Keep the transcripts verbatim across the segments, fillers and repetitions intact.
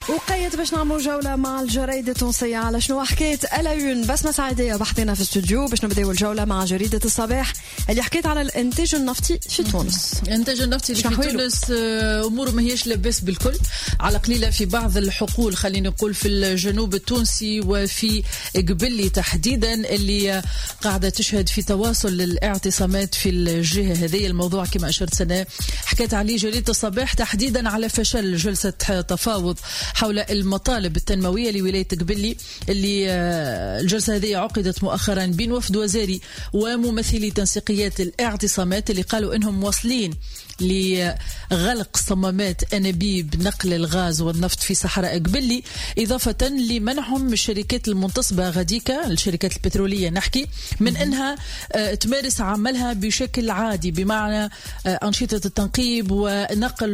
وقيت باش نعملوا جولة مع الجرايد التونسية على شنو حكيت ألايون بسمة سعيدية بحثنا في الاستوديو باش نبداو الجولة مع جريدة الصباح اللي حكيت على الانتاج النفطي في تونس. الانتاج النفطي في تونس أمور ما هيش لاباس بالكل، على قليلة في بعض الحقول خلينا نقول في الجنوب التونسي وفي قبلي تحديدا اللي قاعدة تشهد في تواصل الاعتصامات في الجهة هذه. الموضوع كما أشرت سنة حكيت عليه جريدة الصباح تحديدا على فشل جلسة تفاوض حول المطالب التنموية لولاية قبلي اللي الجلسة هذه عقدت مؤخرا بين وفد وزاري وممثلي تنسيقيات الاعتصامات اللي قالوا انهم واصلين لغلق صمامات أنابيب نقل الغاز والنفط في صحراء قبلي، إضافة لمنعهم الشركات المنتصبة غاديكا الشركات البترولية نحكي من أنها تمارس عملها بشكل عادي، بمعنى أنشطة التنقيب ونقل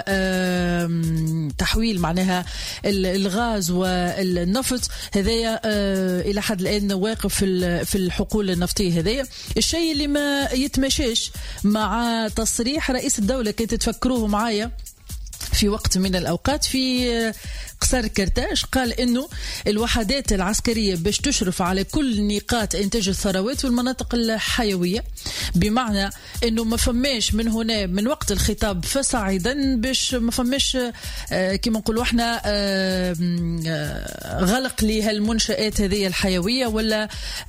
وتحويل معناها الغاز والنفط هذايا إلى حد الآن واقف في الحقول النفطية هذايا. الشيء اللي ما يتمشاش مع تصريح رئيس الدولة كنت تفكروه معايا في وقت من الأوقات في قصر كرتاج، قال إنه الوحدات العسكرية باش تشرف على كل نقاط إنتاج الثروات والمناطق الحيوية، بمعنى إنه ما فماش من هنا من وقت الخطاب فصاعدا باش ما فماش آه كما نقولوا احنا آه آه غلق لهالمنشآت هذه الحيوية ولا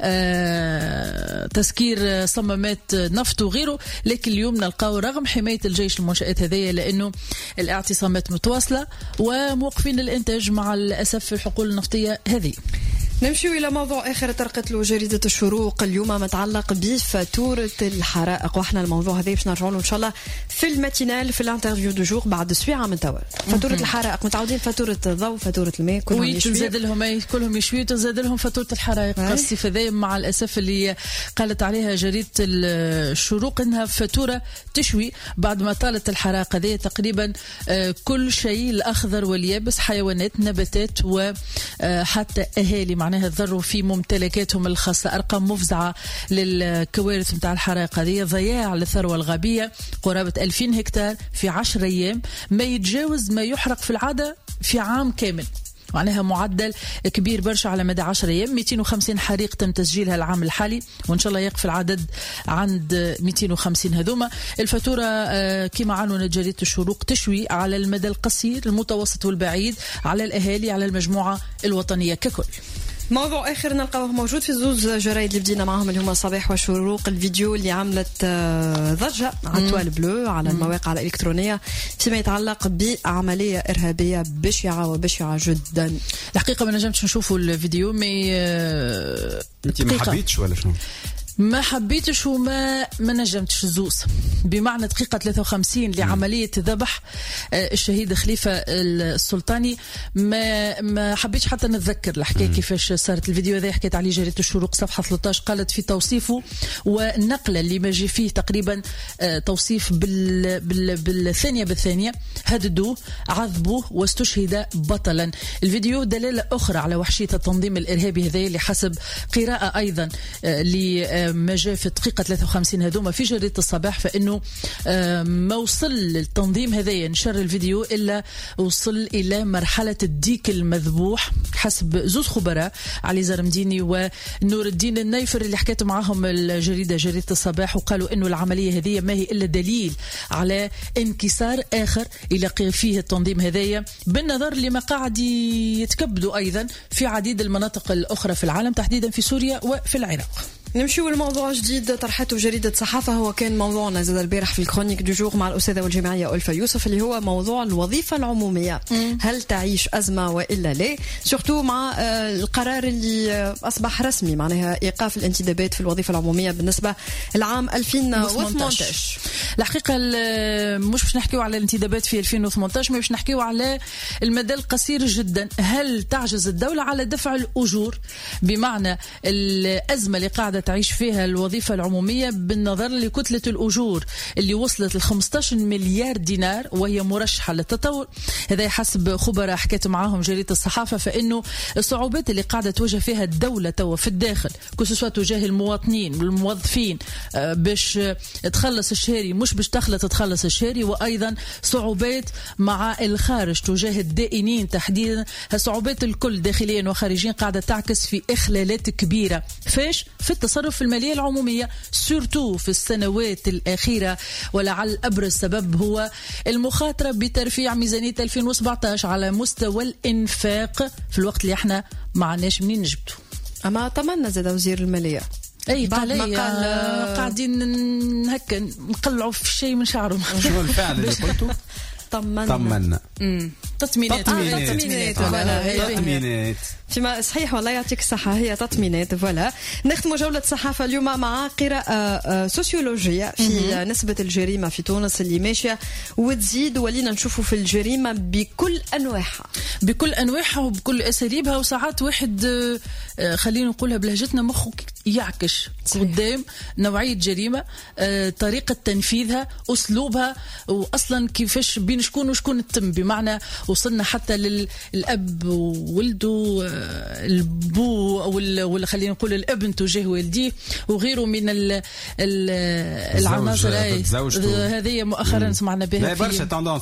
آه تسكير صمامات نفط وغيره. لكن اليوم نلقاو رغم حماية الجيش المنشآت هذه لأنه الاعتصامات متواصلة وموقفين الانتاج مع الأسف في الحقول النفطية هذه. نمشي إلى موضوع آخر طرقت له جريدة الشروق اليوم متعلق بفاتورة الحرائق، واحنا الموضوع هذا باش نرجعوا له إن شاء الله في الماتينال في الانترفيو دو جور بعد سويعة من توا. فاتورة الحرائق متعودين فاتورة الضوء فاتورة الماء كلهم يشوي تزاد لهم كلهم يشوي تزاد لهم فاتورة الحرائق الصيف هذا مع الأسف اللي قالت عليها جريدة الشروق إنها فاتورة تشوي بعد ما طالت الحرائق هذه تقريبا كل شيء الأخضر واليابس حيوانات نباتات وحتى أهالي معناها تضروا في ممتلكاتهم الخاصة. أرقام مفزعة للكوارث متاع الحرائق هذه، ضياع للثروة الغابية قرابة ألفين هكتار في عشر أيام، ما يتجاوز ما يحرق في العادة في عام كامل، معناها معدل كبير برشا على مدى عشر أيام. مئتين وخمسين حريق تم تسجيلها العام الحالي وإن شاء الله يقف العدد عند مئتين وخمسين هذوما. الفاتورة كما عنونت جريدة الشروق تشوي على المدى القصير المتوسط والبعيد على الأهالي على المجموعة الوطنية ككل. موضوع آخر نلقاوه موجود في زوز جرايد اللي بدينا معهم اللي هما الصباح والشروق، الفيديو اللي عملت ضجة على التوال بلو على المواقع الإلكترونية فيما يتعلق بعملية إرهابية بشعة وبشعة جدا. الحقيقة ما نجمتش نشوفوا الفيديو مي انت ما حبيتش ولا شنو؟ ما حبيتش وما ما نجمتش زوز، بمعنى دقيقة ثلاثة وخمسين لعملية ذبح الشهيد خليفة السلطاني. ما ما حبيتش حتى نتذكر الحكاية كيفاش صارت. الفيديو هذا حكيت عليه جريدة الشروق صفحة ثلاثة عشر، قالت في توصيفه والنقلة اللي ما جي فيه تقريبا توصيف بال بال بالثانية بالثانية هددوه عذبوه واستشهد بطلا. الفيديو دلالة أخرى على وحشية التنظيم الإرهابي هذا اللي حسب قراءة أيضا ل ما جاء في دقيقة ثلاثة وخمسين هذوما في جريدة الصباح، فإنه ما وصل التنظيم هذا ينشر الفيديو إلا وصل إلى مرحلة الديك المذبوح حسب زوز خبراء علي زرمديني ونور الدين النيفر اللي حكيت معهم الجريدة جريدة الصباح، وقالوا إنه العملية هذه ما هي إلا دليل على انكسار آخر يلاقي فيه التنظيم هذايا بالنظر لما قاعد يتكبدوا أيضا في عديد المناطق الأخرى في العالم تحديدا في سوريا وفي العراق. نمشيو لموضوع جديد طرحته جريدة صحافة، هو كان موضوعنا زاد البارح في الكرونيك دو جور مع الأستاذة والجمعية ألفا يوسف اللي هو موضوع الوظيفة العمومية. مم. هل تعيش أزمة وإلا لا؟ سورتو مع القرار اللي أصبح رسمي معناها إيقاف الانتدابات في الوظيفة العمومية بالنسبة للعام ألفين وثمانية عشر. الحقيقة مش باش نحكيو على الانتدابات في ألفين وثمانية عشر، ما باش نحكيو على المدى القصير جدا. هل تعجز الدولة على دفع الأجور؟ بمعنى الأزمة اللي قاعدة تعيش فيها الوظيفة العمومية بالنظر لكتلة الأجور اللي وصلت ل خمسة عشر مليار دينار وهي مرشحة للتطور. هذا حسب خبراء حكيت معاهم جريدة الصحافة، فإنه الصعوبات اللي قاعدة تواجه فيها الدولة توا في الداخل كسوسوا تجاه المواطنين والموظفين باش تخلص الشهري مش باش تخلط تخلص الشهري، وأيضا صعوبات مع الخارج تجاه الدائنين تحديدا. هالصعوبات الكل داخليا وخارجيا قاعدة تعكس في إخلالات كبيرة فاش في التصرف في المالية العمومية سورتو في السنوات الأخيرة، ولعل أبرز سبب هو المخاطرة بترفيع ميزانية ألفين وسبعطاش على مستوى الإنفاق في الوقت اللي احنا ما عناش منين نجبته. أما طمنا زاد وزير المالية اي بعد ما قال قاعدين هكا نقلعوا في شيء من شعره. شنو الفعل اللي قلته؟ طمنا طمنا تطمينات تطمينات تطمينات فيما صحيح والله يعطيك الصحة، هي تطمينات. فوالا نختم جولة صحافة اليوم مع قراءة سوسيولوجية في نسبة الجريمة في تونس اللي ماشية وتزيد، ولينا نشوفوا في الجريمة بكل أنواعها بكل أنواعها وبكل أساليبها. وساعات واحد خلينا نقولها بلهجتنا مخه يعكش قدام نوعية جريمة، طريقة تنفيذها، أسلوبها، وأصلا كيفاش بين شكون وشكون تتم. بمعنى وصلنا حتى للأب وولده، البو ولا خلينا نقول الابن تجاه والديه وغيره من ال ال العناصر هذه مؤخرا سمعنا بها. لا برشا تندونس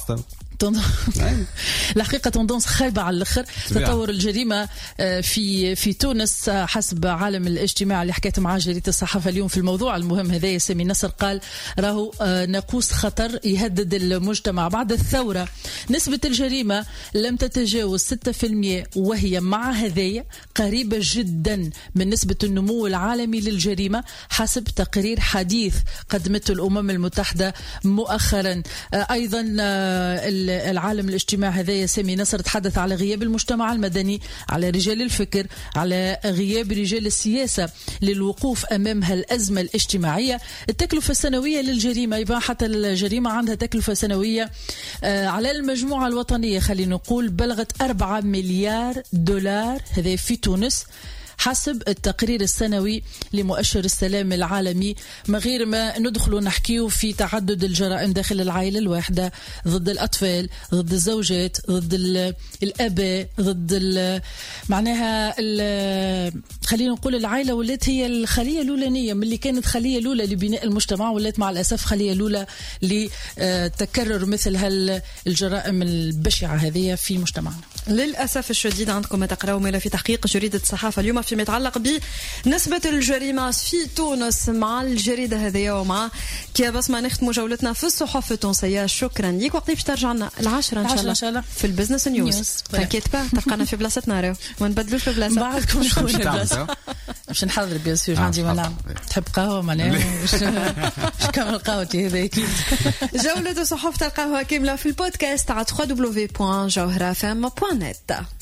الحقيقة تندونس خايبة على الآخر. تطور الجريمة في في تونس حسب عالم الاجتماع اللي حكيت معاه جريدة الصحافة اليوم في الموضوع المهم هذا، سامي نصر قال راهو ناقوس خطر يهدد المجتمع. بعد الثورة نسبة الجريمة لم تتجاوز ستة بالمئة، وهي مع هذايا قريبة جدا من نسبة النمو العالمي للجريمة حسب تقرير حديث قدمته الأمم المتحدة مؤخرا. أيضا العالم الاجتماع هذا سامي نصر تحدث على غياب المجتمع المدني، على رجال الفكر، على غياب رجال السياسة للوقوف أمام هالأزمة الاجتماعية. التكلفة السنوية للجريمة يبقى حتى الجريمة عندها تكلفة سنوية على المجموعة الوطنية خلينا نقول بلغت أربعة مليار دولار هذا في تونس حسب التقرير السنوي لمؤشر السلام العالمي. ما غير ما ندخلوا نحكيو في تعدد الجرائم داخل العائلة الواحدة، ضد الأطفال، ضد الزوجات، ضد الآباء، ضد ال معناها ال خلينا نقول العائلة ولات هي الخلية الأولانية من اللي كانت خلية الأولى لبناء المجتمع، ولات مع الأسف خلية الأولى لتكرر مثل هالجرائم البشعة هذه في مجتمعنا. للأسف الشديد عندكم ما تقرأوا ما في تحقيق جريدة الصحافة اليوم فيما يتعلق بنسبة الجريمة في تونس مع الجريدة هذه ومع كي بس ما نختموا جولتنا في الصحف التونسية. شكرا ليك. وقت باش ترجعنا العشرة إن شاء الله, شاء الله. في البزنس نيوز. تأكيد با تبقانا في بلاصتنا راهو ما نبدلوش في بلاصة بعدكم شكون في بلاصة باش نحضر بيان سور. عندي ملعب تحب قهوة معناها مش كامل قهوتي هذا أكيد. جولة الصحف تلقاوها كاملة في البودكاست على دبليو دبليو دبليو بوان جوهرة فام بوان نت.